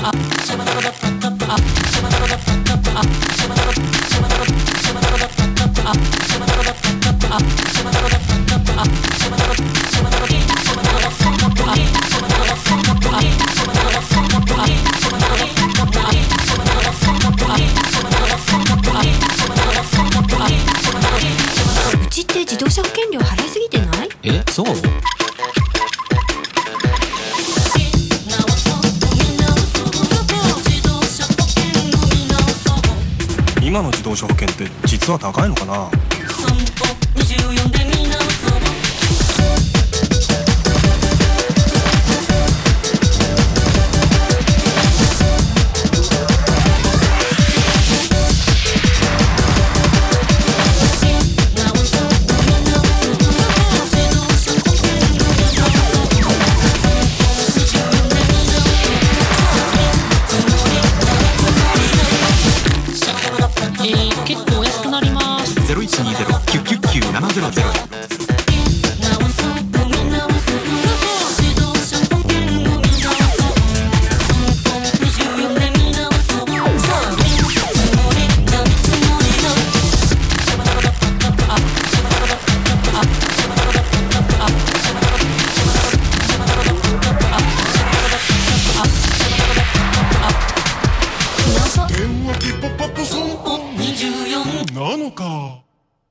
うちって自動車保険料払いすぎてない？ そう？ 今の自動車保険って実は高いのかな？ 結構お安くなります。0120-999-700。 電話ピポパポソンポ24なのか。